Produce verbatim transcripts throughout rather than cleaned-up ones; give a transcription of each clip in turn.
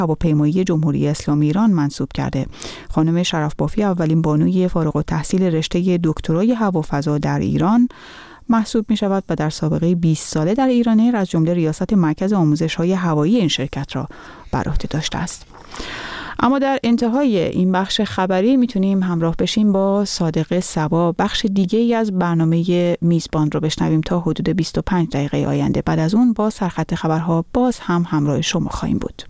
هواپیمایی جمهوری اسلامی ایران منصوب کرده. خانم شرف بافی اولین بانوی فارغ التحصیل رشته دکترای هوافضا در ایران محسوب می شود و در سابقه بیست ساله در ایران ایر از جمله ریاست مرکز آموزش‌های هوایی این شرکت را بر عهده داشته است. اما در انتهای این بخش خبری میتونیم همراه بشیم با صادق صبا. بخش دیگه ای از برنامه میزبان رو بشنویم تا حدود بیست و پنج دقیقه آینده. بعد از اون با سرخط خبرها باز هم همراه شما خواهیم بود.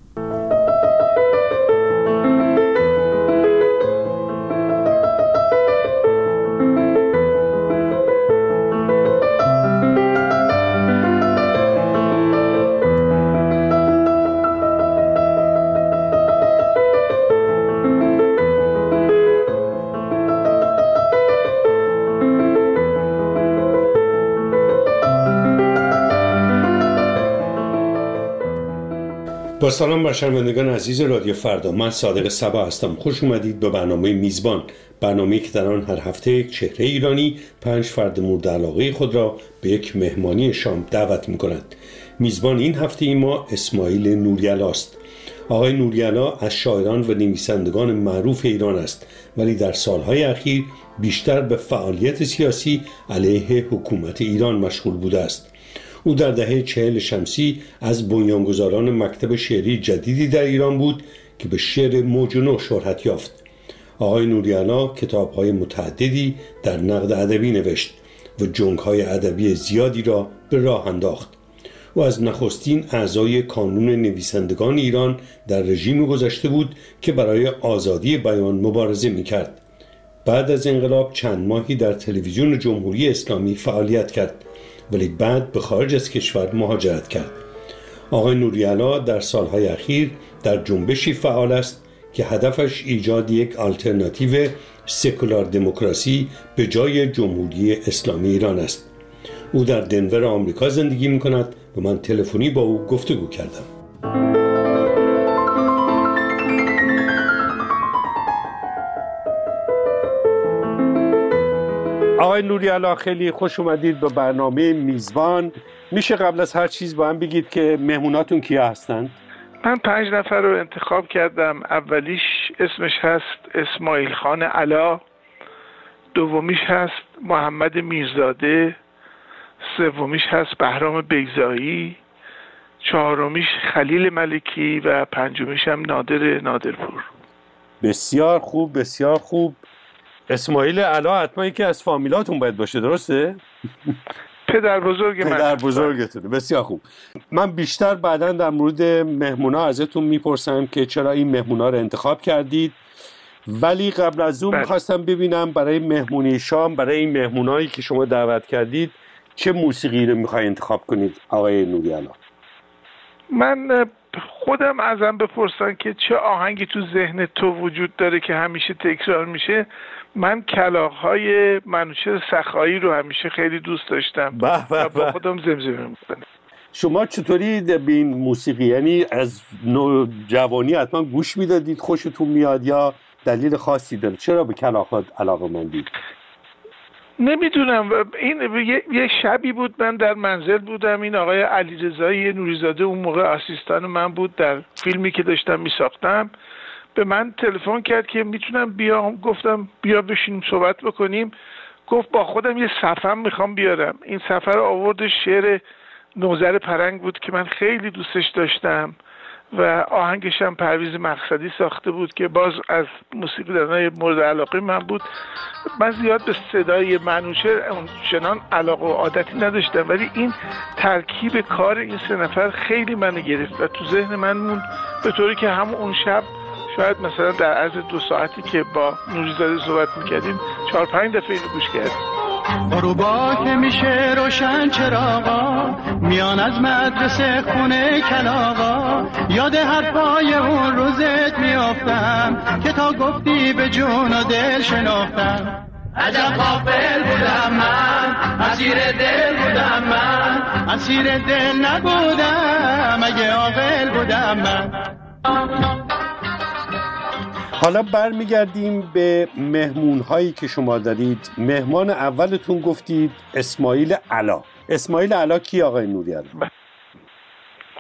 با سلام بر شنوندگان عزیز رادیو فردا، من صادق صبا هستم. خوش اومدید به برنامه میزبان، برنامه‌ای که در آن هر هفته یک چهره ایرانی پنج فرد مورد علاقه خود را به یک مهمانی شام دعوت می‌کنند. میزبان این هفته ای ما اسماعیل نوری‌علا است. آقای نوری‌علا از شاعران و نویسندگان معروف ایران است، ولی در سالهای اخیر بیشتر به فعالیت سیاسی علیه حکومت ایران مشغول بوده است. او در دهه چهل شمسی از بنیانگذاران مکتب شعری جدیدی در ایران بود که به شعر موج نو شهرت یافت. آقای نوری‌علا کتاب‌های متعددی در نقد ادبی نوشت و جنگ‌های ادبی زیادی را به راه انداخت. او از نخستین اعضای کانون نویسندگان ایران در رژیم گذشته بود که برای آزادی بیان مبارزه می‌کرد. بعد از انقلاب چند ماهی در تلویزیون جمهوری اسلامی فعالیت کرد، ولی بعد به خارج از کشور مهاجرت کرد. آقای نوری‌علا در سالهای اخیر در جنبشی فعال است که هدفش ایجاد یک آلترناتیو سکولار دموکراسی به جای جمهوری اسلامی ایران است. او در دنور آمریکا زندگی می‌کند و من تلفنی با او گفتگو کردم. آقای نوری‌علا، خیلی خوش اومدید به برنامه میزبان. میشه قبل از هر چیز با هم بگید که مهموناتون کیا هستند؟ من پنج نفر رو انتخاب کردم. اولیش اسمش هست اسماعیل خان علا، دومیش هست محمد میرزاده، سومیش هست بهرام بیضایی، چهارمیش خلیل ملکی و پنجمیش هم نادر نادرپور. بسیار خوب، بسیار خوب. اسماعیل علا حتما یکی از فامیلاتون باید باشه، درسته؟ پدر بزرگ من. پدر بزرگتونه. بسیار خوب. من بیشتر بعداً در مورد مهمونا ازتون میپرسم که چرا این مهمونا رو انتخاب کردید، ولی قبل از اون میخواستم ببینم برای مهمونی شام، برای این مهمونایی که شما دعوت کردید چه موسیقی رو میخوای انتخاب کنید آقای نوری‌علا؟ من خودم ازم بپرسن که چه آهنگی تو ذهن تو وجود داره که همیشه تکرار میشه، من کلاغ‌های منوچهر سخایی رو همیشه خیلی دوست داشتم و با خودم زمزمه می‌کنم. شما چطوری به این موسیقی، یعنی از نوجوانی حتما گوش میدادید، خوشتون میاد یا دلیل خاصی داره؟ چرا به کلاغ‌ها علاقه‌مندید؟ نمیدونم. این یه شبی بود من در منزل بودم، این آقای علیرضایی نوریزاده اون موقع آسیستان من بود در فیلمی که داشتم میساختم، به من تلفن کرد که میتونم بیام. گفتم بیا بشینیم صحبت بکنیم. گفت با خودم یه صفم میخوام بیارم. این صفحه رو آورد، شعر نوذر پرنگ بود که من خیلی دوستش داشتم و آهنگش هم پرویز مقصدی ساخته بود که باز از موسیقیدانای مورد علاقه من بود. من زیاد به صدای منوچهر چنان علاقه و عادتی نداشتم، ولی این ترکیب کار این سه نفر خیلی منو گرفت و تو ذهن من موند، به طوری که همون اون شب شاید مثلا در عرض دو ساعتی که با نوریزاده صحبت میکردیم چهار پنج دفعه اینو گوش کردیم. غروبا که میشه روشن چراغا، میان از مدرسه خونه کلاغا، یاد حرفای اون روزت میافتم که تا گفتی به جون و دل شناختم. عجب غافل بودم من، اسیر دل بودم من، اسیر دل نبودم اگه عاقل بودم من. حالا برمیگردیم به مهمون هایی که شما دارید. مهمان اولتون گفتید اسماعیل علا. اسماعیل علا کی آقای نوری‌علا؟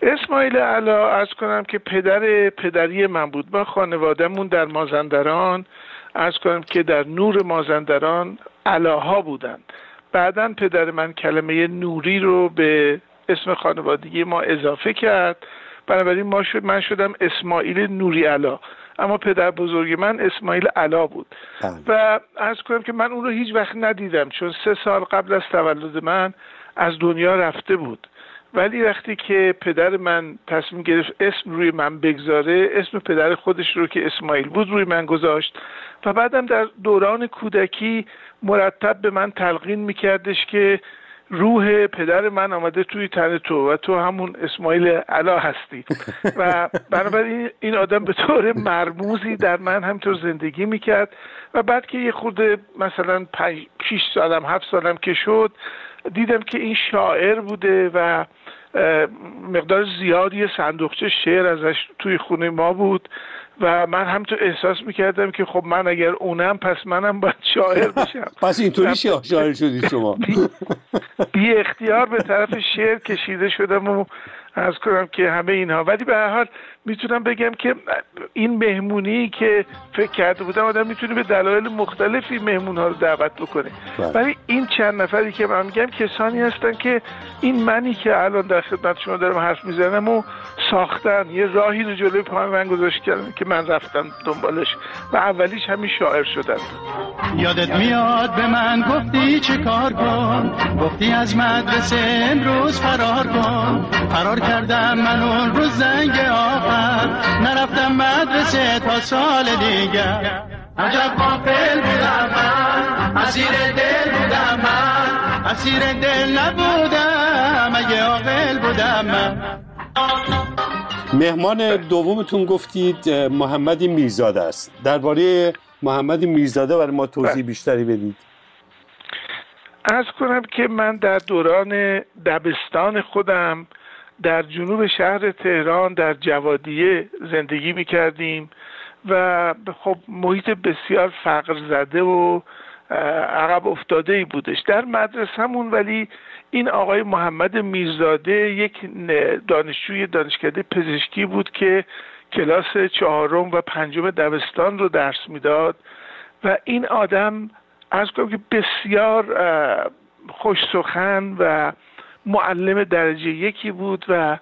اسماعیل علا عرض کنم که پدر پدری من بود. ما خانوادهمون در مازندران عرض کنم که در نور مازندران علاها بودن. بعداً پدر من کلمه نوری رو به اسم خانوادگی ما اضافه کرد، بنابراین ما شد من شدم اسماعیل نوری علا، اما پدر بزرگ من اسماعیل علا بود. و عرض کنم که من اون رو هیچ وقت ندیدم، چون سه سال قبل از تولد من از دنیا رفته بود. ولی وقتی که پدر من تصمیم گرفت اسم روی من بگذاره، اسم پدر خودش رو که اسماعیل بود روی من گذاشت و بعدم در دوران کودکی مرتب به من تلقین میکردش که روح پدر من آمده توی تن تو و تو همون اسماعیل علا هستی. و بنابراین این آدم به طور مرموزی در من همینطور زندگی میکرد. و بعد که یه خورده مثلا پنج شیش سالم هفت سالم که شد، دیدم که این شاعر بوده و مقدار زیادی صندوقچه شعر ازش توی خونه ما بود و من همینطور احساس میکردم که خب من اگر اونم پس منم باید شاعر بشم. پس اینطوری شاعر شدید شما؟ بی, بی اختیار به طرف شعر کشیده شدم و عرض کنم که همه اینها. ولی به هر حال میتونم بگم که این مهمونی که فکر کرده بودم آدم میتونه به دلایل مختلفی مهمونها رو دعوت بکنه، ولی این چند نفری که من میگم کسانی هستن که این منی که الان در خدمت شما دارم حرف میزنم و ساختن، یه راهی رو جلوی پای من گذاشت کردن که من رفتم دنبالش و اولیش همین شاعر شدن. یادت میاد به من گفتی چه کار کن، گفتی از مدرسه امروز فرار کن. فرار کردم من اون روز زنگ آخر، نرفتم مدرسه تا سال دیگر. عجب غافل بودم من، اسیر دل بودم من، اسیر دل نبودم اگه عاقل بودم من. مهمان دومتون گفتید محمد میرزاده است. درباره محمد میرزاده برای ما توضیح بیشتری بدید. عرض کنم که من در دوران دبستان خودم در جنوب شهر تهران در جوادیه زندگی می‌کردیم و خب محیط بسیار فقر زده و عقب افتاده‌ای بودش در مدرسه‌مون. ولی این آقای محمد میرزاده یک دانشجوی دانشکده پزشکی بود که کلاس چهارم و پنجم دبستان رو درس میداد و این آدم عرض کنم که بسیار خوش سخن و معلم درجه یکی بود و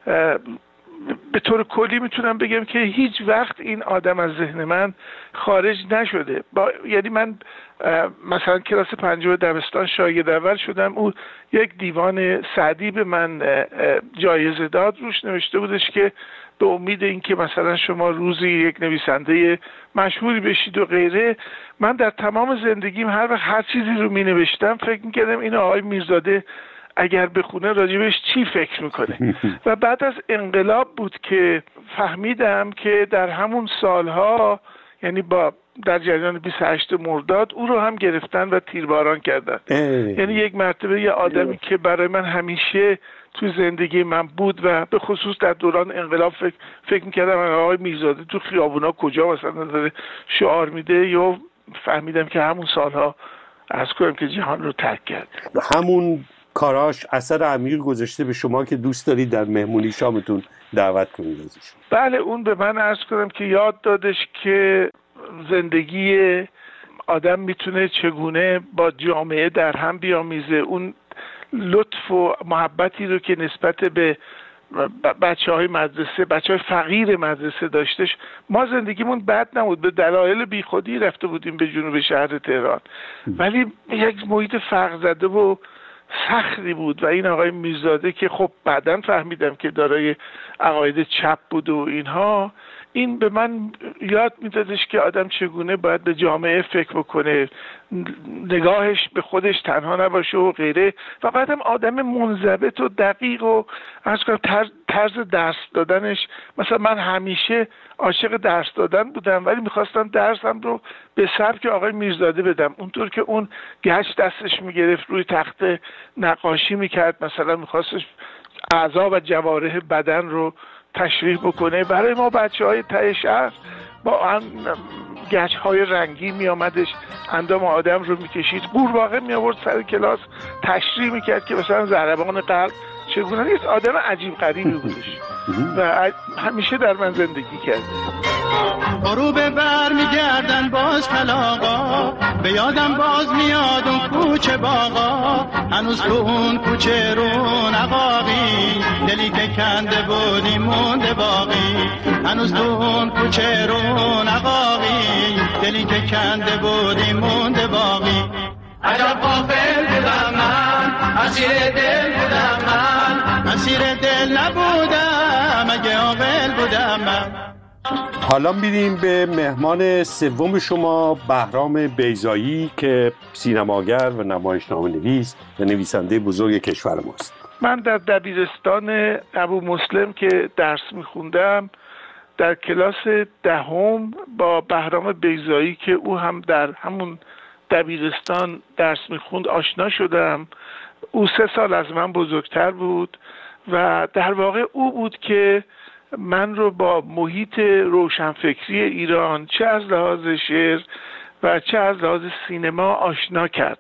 به طور کلی میتونم بگم که هیچ وقت این آدم از ذهن من خارج نشده. با یعنی من مثلا کلاس پنجم دبستان شاگرد اول شدم، او یک دیوان سعدی به من جایزه داد، روش نوشته بودش که به امید اینکه مثلا شما روزی یک نویسنده مشهوری بشید و غیره. من در تمام زندگیم هر وقت هر چیزی رو می نوشتم فکر می کردم این آقای میرزاده اگر بخونه راجبش چی فکر میکنه. و بعد از انقلاب بود که فهمیدم که در همون سالها، یعنی با در جریان بیست و هشتم مرداد، او رو هم گرفتن و تیرباران کردن. یعنی یک مرتبه یه آدمی که برای من همیشه تو زندگی من بود و به خصوص در دوران انقلاب فکر, فکر میکردم آقای میرزاده تو خیابونا کجا مثلا داره شعار میده، یا فهمیدم که همون سالها عرض کنم که جهان رو ترک کرد. همون کاراش اثر عمیق گذاشته به شما که دوست دارید در مهمونی شامتون دعوت کنید ازش. بله، اون به من عرض کنم که یاد دادش که زندگی آدم میتونه چگونه با جامعه در هم بیامیزه. اون لطف و محبتی رو که نسبت به بچه های مدرسه، بچه های فقیر مدرسه داشتش. ما زندگیمون بد نبود، به دلایل بی خودی رفته بودیم به جنوب شهر تهران، ولی یک محیط فقر زده و سختی بود. و این آقای میرزاده که خب بعداً فهمیدم که دارای عقاید چپ بود و اینها، این به من یاد میدادش که آدم چگونه باید به جامعه فکر بکنه، نگاهش به خودش تنها نباشه و غیره. و بعدم آدم منضبط و دقیق و عرض کنم طرز, طرز درس دادنش، مثلا من همیشه عاشق درس دادن بودم ولی میخواستم درسم رو به سبک آقای میرزاده بدم، اونطور که اون گچ دستش میگرفت روی تخت نقاشی میکرد، مثلا میخواستش اعضا و جوارح بدن رو تشریح بکنه. برای ما بچه های ته شهر با گچ های رنگی می آمدش، اندام آدم رو می کشید، قورباغه می آورد سر کلاس تشریح می کرد که مثلا ضربان قلب چگونه نیست، آدم عجیب غریبی بودش و همیشه در من زندگی کرده. غروب بر میگردن باز کلاغا، به یادم باز میاد اون کوچه باغا، هنوز تو اون کوچه رون عقاقی، دلی که کنده بودی مونده باقی، هنوز تو اون کوچه رون عقاقی، دلی که کنده بودی مونده باقی. عجب غافل بودم من، اسیر دل بودم من، اسیر دل نبودم اگه عاقل بودم من. حالا میریم به مهمان سوم شما، بهرام بیضایی که سینماگر و نمایشنامه نویس و نویسنده بزرگ کشور ماست. من در دبیرستان ابو مسلم که درس میخوندم در کلاس دهم با بهرام بیضایی که او هم در همون دبیرستان درس میخوند آشنا شدم. او سه سال از من بزرگتر بود و در واقع او بود که من رو با محیط روشنفکری ایران چه از لحاظ شعر و چه از لحاظ سینما آشنا کرد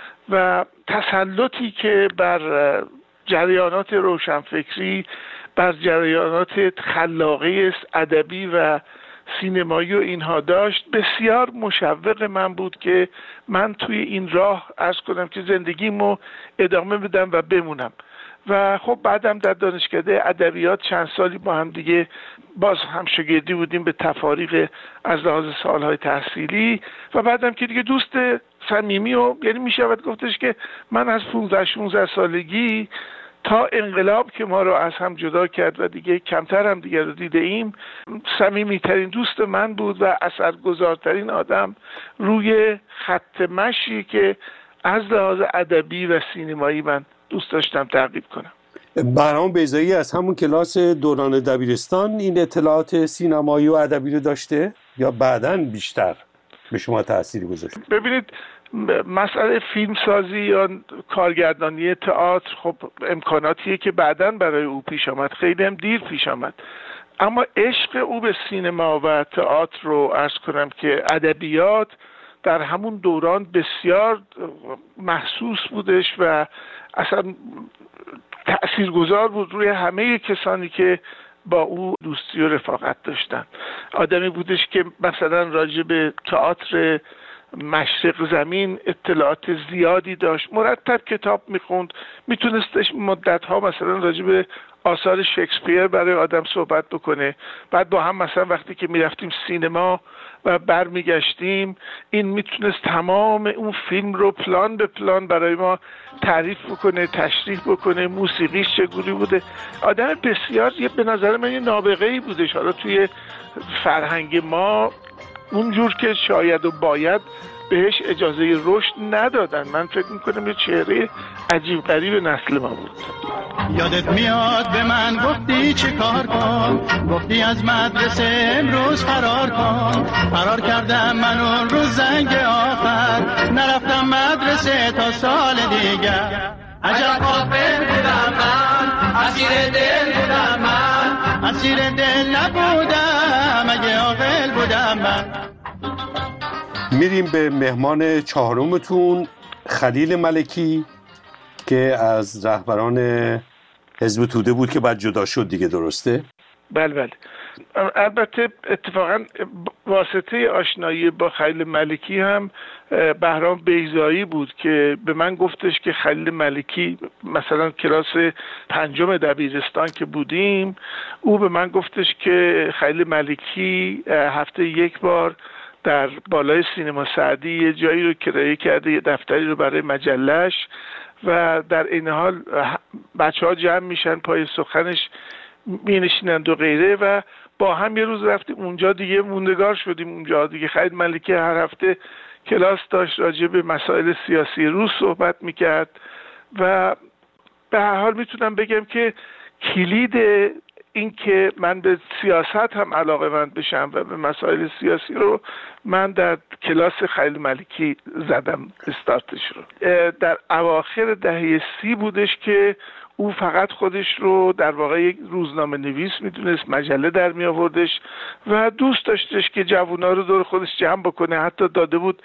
و تسلطی که بر جریانات روشنفکری، بر جریانات خلاقه ادبی و سینمایی و اینها داشت بسیار مشوق من بود که من توی این راه عرض کنم که زندگیمو ادامه بدم و بمونم. و خب بعدم در دانشکده ادبیات چند سالی با هم دیگه باز هم شاگردی بودیم به تفاریق از لحاظ سالهای تحصیلی و بعدم که دیگه دوست صمیمی و یعنی میشود گفتش که من از پانزده شانزده سالگی تا انقلاب که ما رو از هم جدا کرد و دیگه کمتر هم دیگه رو دیده ایم، صمیمی‌ترین دوست من بود و اثرگذارترین آدم روی خط مشی که از لحاظ ادبی و سینمایی من دوست داشتم تعقیب کنم. بهرام بیضایی از همون کلاس دوران دبیرستان این اطلاعات سینمایی و ادبی رو داشته یا بعداً بیشتر به شما تأثیری گذاشته؟ ببینید مسئله فیلمسازی یا کارگردانی تئاتر خب امکاناتیه که بعداً برای او پیش آمد، خیلی هم دیر پیش آمد، اما عشق او به سینما و تئاتر رو عرض کنم که ادبیات در همون دوران بسیار محسوس بودش و اصلا تأثیرگذار بود روی همه کسانی که با او دوستی و رفاقت داشتن. آدمی بودش که مثلا راجع به تئاتر مشرق زمین اطلاعات زیادی داشت، مرتب کتاب میخوند، میتونستش مدتها مثلا راجع به آثار شکسپیر برای آدم صحبت بکنه. بعد با هم مثلا وقتی که میرفتیم سینما و برمیگشتیم این میتونست تمام اون فیلم رو پلان به پلان برای ما تعریف بکنه، تشریح بکنه، موسیقیش چگونه بوده. آدم بسیار یه به نظر من یه نابغه‌ای بودش. حالا توی فرهنگ ما اونجور که شاید و باید بهش اجازه رشد ندادن. من فکر میکنم یه چهره عجیب غریب نسل ما بود. یادت میاد به من گفتی چه کار کن، گفتی از مدرسه امروز فرار کن. فرار کردم من اون روز زنگ آخر، نرفتم مدرسه تا سال دیگر. عجب غافل بودم من، اسیر دل بودم من، اسیر دل نبودم اگه عاقل بودم من. میریم به مهمان چهارمتون، خلیل ملکی که از رهبران حزب توده بود که بعد جدا شد دیگه، درسته؟ بله بله. البته اتفاقا واسطه آشنایی با خلیل ملکی هم بهرام بیضایی بود که به من گفتش که خلیل ملکی مثلا کلاس پنجم دبیرستان که بودیم، او به من گفتش که خلیل ملکی هفته یک بار در بالای سینما سعدی یه جایی رو کرایه کرده، یه دفتری رو برای مجلش و در این حال بچه ها جمع میشن پای سخنش می نشینند و غیره و با هم یه روز رفتیم اونجا دیگه موندگار شدیم اونجا دیگه. خلیل ملکی هر هفته کلاس داشت راجع به مسائل سیاسی روز صحبت میکرد و به هر حال میتونم بگم که کلید این که من به سیاست هم علاقه مند بشم و به مسائل سیاسی رو من در کلاس خلیل ملکی زدم استارتش رو. در اواخر دهه سی بودش که او فقط خودش رو در واقع یک روزنامه نویس میدونست، مجله در می آوردش و دوست داشتش که جوونا رو دور خودش جمع بکنه. حتی داده بود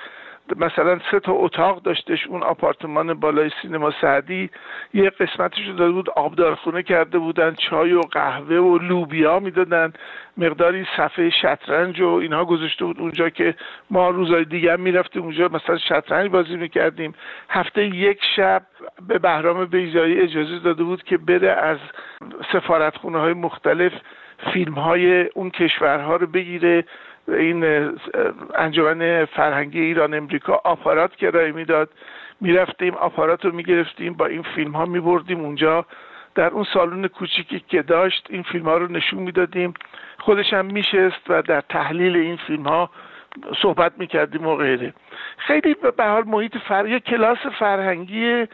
مثلا سه تا اتاق داشتش اون آپارتمان بالای سینما سعدی، یه قسمتش رو داده بود آبدارخونه کرده بودن، چای و قهوه و لوبیا میدادن، مقداری صفحه شطرنج و اینها گذاشته بود اونجا که ما روزهای دیگه هم میرفتیم اونجا مثلا شطرنج بازی میکردیم. هفته یک شب به بهرام بیضایی اجازه داده بود که بره از سفارتخونه های مختلف فیلم های اون کشورها رو بگیره. این انجمن فرهنگی ایران امریکا آپارات کرایه میداد، میرفتیم آپارات رو میگرفتیم با این فیلم ها میبردیم اونجا، در اون سالن کوچیکی که داشت این فیلم ها رو نشون میدادیم، خودش هم میشست و در تحلیل این فیلم ها صحبت میکردیم و غیره. خیلی به حال محیط فر... یک کلاس فرهنگی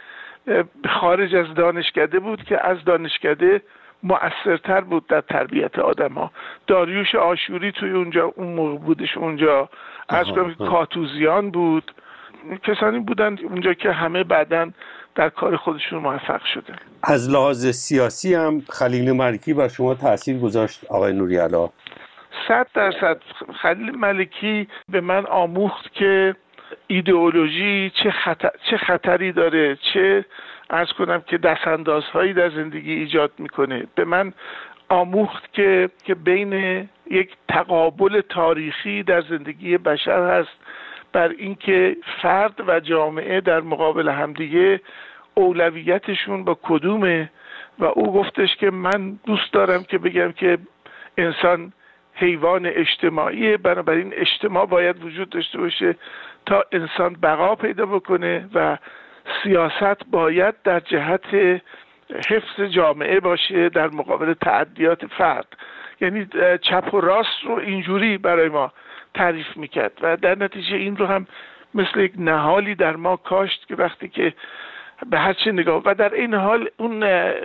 خارج از دانشکده بود که از دانشکده مؤثرتر بود در تربیت آدم ها. داریوش آشوری توی اونجا اون موقع بودش اونجا، از کاتوزیان بود، کسانی بودن اونجا که همه بعدن در کار خودشون موفق شدن. از لحاظ سیاسی هم خلیل ملکی بر شما تأثیر گذاشت آقای نوری‌علا؟ صد درصد. خلیل ملکی به من آموخت که ایدئولوژی چه خطر، چه خطری داره، چه عرض کنم که دستاندازهایی در زندگی ایجاد میکنه. به من آموخت که که بین یک تقابل تاریخی در زندگی بشر هست بر اینکه فرد و جامعه در مقابل همدیگه اولویتشون با کدومه، و او گفتش که من دوست دارم که بگم که انسان حیوان اجتماعیه، بنابراین اجتماع باید وجود داشته باشه تا انسان بقا پیدا بکنه و سیاست باید در جهت حفظ جامعه باشه در مقابل تعدیات فرد. یعنی چپ و راست رو اینجوری برای ما تعریف میکرد و در نتیجه این رو هم مثل یک نهالی در ما کاشت که وقتی که به هر چه نگاه، و در این حال اون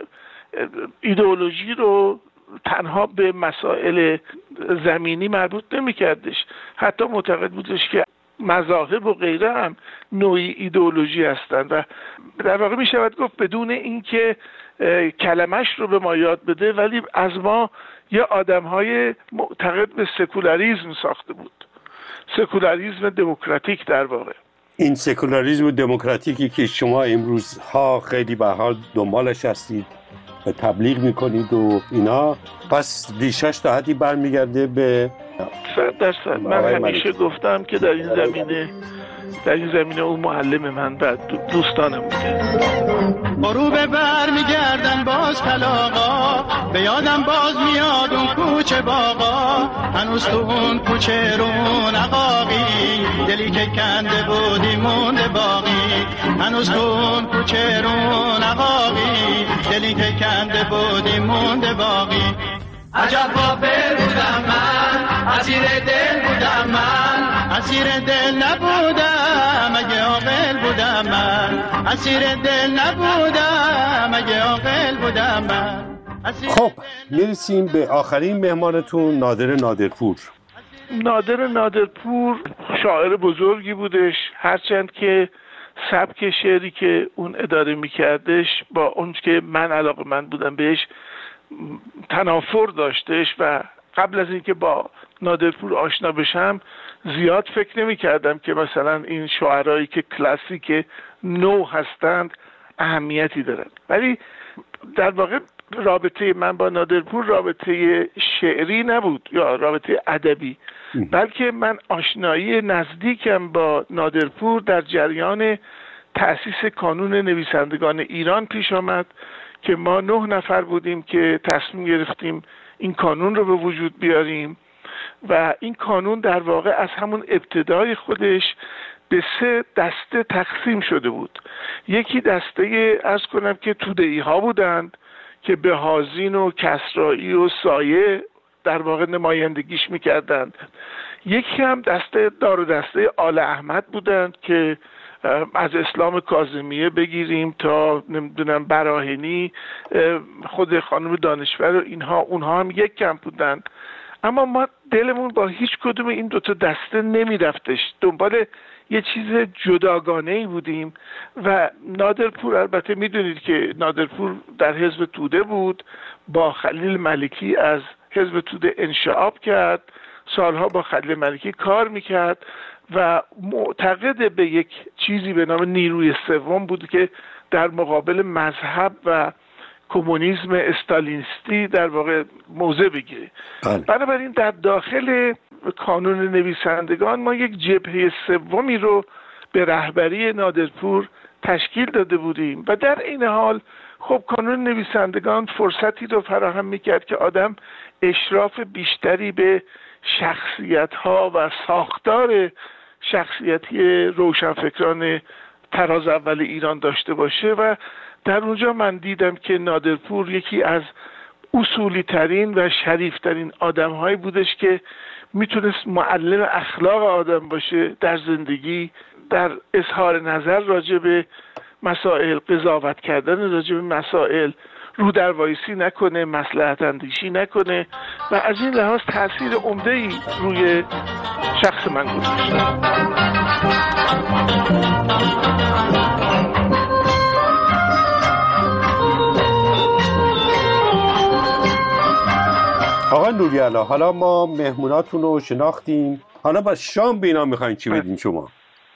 ایدئولوژی رو تنها به مسائل زمینی مربوط نمیکردش، حتی معتقد بودش که مذاهب و غیره هم نوعی ایدئولوژی هستند و در واقع می شود گفت بدون اینکه کلمش رو به ما یاد بده ولی از ما یه آدم‌های معتقد به سکولاریسم ساخته بود، سکولاریسم دموکراتیک در واقع. این سکولاریسم دموکراتیکی که شما امروزها خیلی به حال دنبالش هستید و تبلیغ میکنید و اینا، پس ریشش تا حدی برمیگرده به صد درصد. من همیشه گفتم که در این زمینه در این زمینه اون معلم من و دوستانم بوده. غروب بر میگردن باز کلاغا، به یادم باز میاد اون کوچه باغا، هنوز تو اون کوچه رون عقاقی، دلی که کنده بودی مونده باقی، هنوز تو اون کوچه رون عقاقی، دلی که کنده بودی مونده باقی. عجب غافل بودم من، اسیر دل بودم من، اسیر دل نبودم اگه عاقل بودم من، اسیر دل نبودم اگه عاقل بودم من. خب میرسیم به آخرین مهمانتون، نادر نادرپور. نادر نادرپور شاعر بزرگی بودش، هرچند که سبک شعری که اون اداره میکردش با اون که من علاقه من بودم بهش تنافر داشتش و قبل از اینکه با نادرپور آشنا بشم زیاد فکر نمی کردم که مثلا این شاعرایی که کلاسیک نو هستند اهمیتی دارند، ولی در واقع رابطه من با نادرپور رابطه شعری نبود یا رابطه ادبی، بلکه من آشنایی نزدیکم با نادرپور در جریان تأسیس کانون نویسندگان ایران پیش آمد که ما نه نفر بودیم که تصمیم گرفتیم این کانون رو به وجود بیاریم و این کانون در واقع از همون ابتدای خودش به سه دسته تقسیم شده بود. یکی دسته عرض کنم که توده‌ای ها بودند که به هازین و کسرایی و سایه در واقع نمایندگیش میکردند. یکی هم دسته دار و دسته آل احمد بودند که از اسلام کاظمیه بگیریم تا نمیدونم براهنی، خود خانم دانشور و اینها، اونها هم یک کم بودن. اما ما دلمون با هیچ کدوم این دوتا دسته نمی رفتش، دنبال یه چیز جداگانه‌ای بودیم و نادرپور البته میدونید که نادرپور در حزب توده بود، با خلیل ملکی از حزب توده انشعاب کرد، سالها با خلیل ملکی کار میکرد و معتقد به یک چیزی به نام نیروی سوم بود که در مقابل مذهب و کمونیسم استالینیستی در واقع موضع بگیره. بنابراین در داخل کانون نویسندگان ما یک جبهه سومی رو به رهبری نادرپور تشکیل داده بودیم و در این حال خب کانون نویسندگان فرصتی رو فراهم میکرد که آدم اشراف بیشتری به شخصیت‌ها و ساختار شخصیتی روشنفکران تراز اول ایران داشته باشه و در اونجا من دیدم که نادرپور یکی از اصولی ترین و شریف ترین آدم هایی بودش که میتونست معلم اخلاق آدم باشه در زندگی، در اظهار نظر راجع به مسائل، قضاوت کردن راجع به مسائل، رو در وایسی نکنه، مصلحت اندیشی نکنه و از این لحاظ تأثیر عمده‌ای روی شخص من گذاشته. آقا نوری‌علا، حالا ما مهموناتون رو شناختیم، حالا با شام به اینا میخواین چی بدین شما؟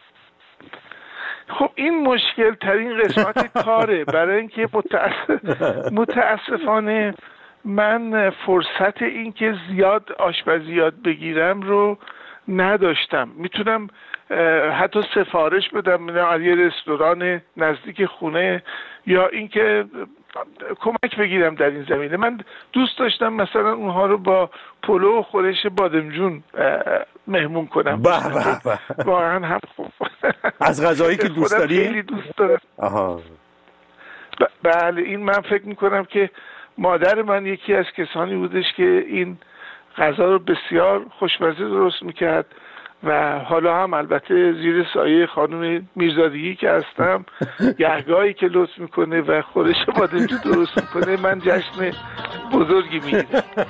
خب این مشکل ترین قسمت کاره، برای اینکه متاسف... متاسفانه من فرصت این که زیاد آشپزی یاد بگیرم رو نداشتم. میتونم حتی سفارش بدم از یه رستوران نزدیک خونه یا اینکه کمک بگیرم در این زمینه. من دوست داشتم مثلا اونها رو با پلو و خورش بادمجون مهمون کنم. به به به، واقعا هم خوب. از غذایی که دوست داری؟ خیلی دوست دارم. آها. بله، این من فکر میکنم که مادر من یکی از کسانی بودش که این غذا رو بسیار خوشمزه درست میکرد و حالا هم البته زیر سایه خانم میرزادیی که هستم گهگاهی که لطف میکنه و خورش بادمجون درست میکنه من جشن بزرگی میگیرم.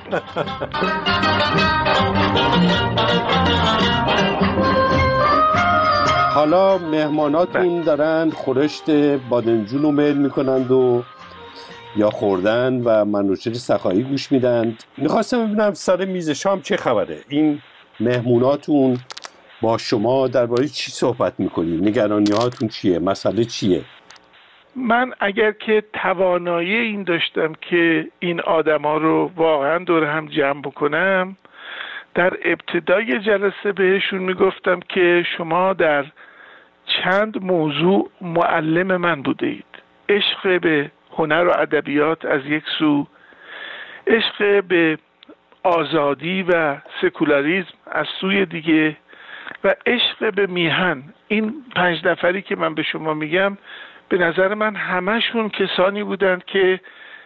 حالا مهماناتون دارن خورشت بادمجون رو میل میکنند و یا خوردن و منوچهر سخایی گوش میدن. میخواستم ببینم سر میز شام چه خبره؟ این مهموناتون با شما درباره چی صحبت میکنید؟ نگرانی هاتون چیه؟ مسئله چیه؟ من اگر که توانایی این داشتم که این آدم ها رو واقعا دور هم جمع بکنم، در ابتدای جلسه بهشون میگفتم که شما در چند موضوع معلم من بوده اید. عشق به هنر و ادبیات از یک سو، عشق به آزادی و سکولاریسم از سوی دیگه و عشق به میهن. این پنج نفری که من به شما میگم به نظر من همشون کسانی بودند که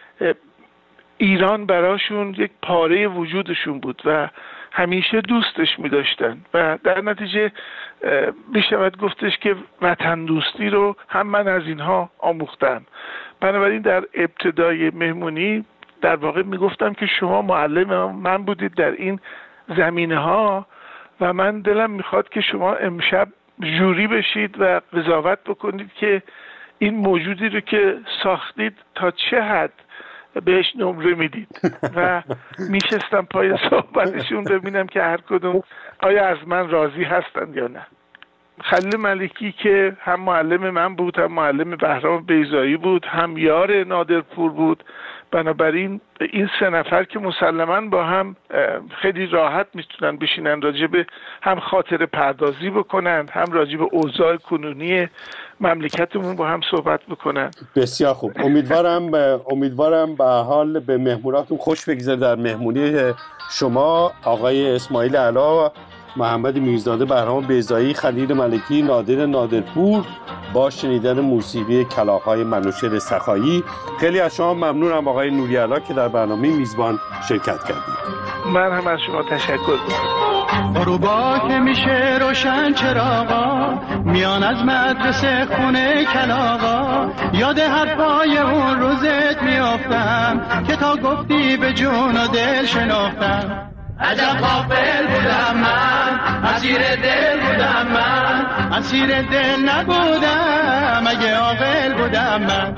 ایران براشون یک پاره وجودشون بود و همیشه دوستش می‌داشتن و در نتیجه میشود گفتش که وطن دوستی رو هم من از اینها آموختم. بنابراین در ابتدای مهمونی در واقع میگفتم که شما معلم من بودید در این زمینه ها و من دلم میخواد که شما امشب جوری بشید و قضاوت بکنید که این موجودی رو که ساختید تا چه حد بهش نمره میدید و میشستم پای صحبتشون ببینم که هر کدوم آیا از من راضی هستند یا نه. خلیل ملکی که هم معلم من بود، هم معلم بهرام بیضایی بود، هم یار نادرپور بود. بنابراین این سه نفر که مسلماً با هم خیلی راحت میتونن بشینن راجع به هم خاطر پردازی بکنن، هم راجع به اوضاع کنونی مملکتمون با هم صحبت بکنن. بسیار خوب. امیدوارم امیدوارم به حال به مهموناتون خوش بگذره. در مهمونی شما آقای اسماعیل علا، محمد میرزاده، بهرام بیضایی، خلیل ملکی، نادر نادرپور با شنیدن موسیقی کلاغ‌های منوچهر سخایی. خیلی از شما ممنونم آقای نوری‌علا که در برنامه میزبان شرکت کردید. من هم از شما تشکر می‌کنم. غروبا که میشه روشن چراغا، میان از مدرسه خونه کلاغا، یاد حرفای اون روزت میافتم که تا گفتی به جون و دل شناختم. عجب غافل بودم من، اسیر دل بودم من، اسیر دل نبودم اگه عاقل بودم من.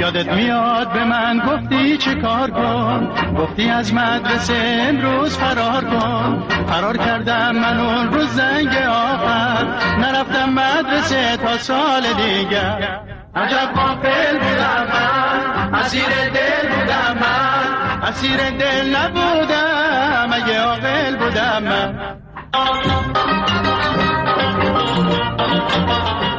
یادت میاد به من گفتی چه کار کن، گفتی از مدرسه امروز فرار کن. فرار کردم من اون روز زنگ آخر، نرفتم مدرسه تا سال دیگر. عجب غافل بودم من، اسیر دل بودم من، اسیر دل نبودم اگه عاقل بودم من.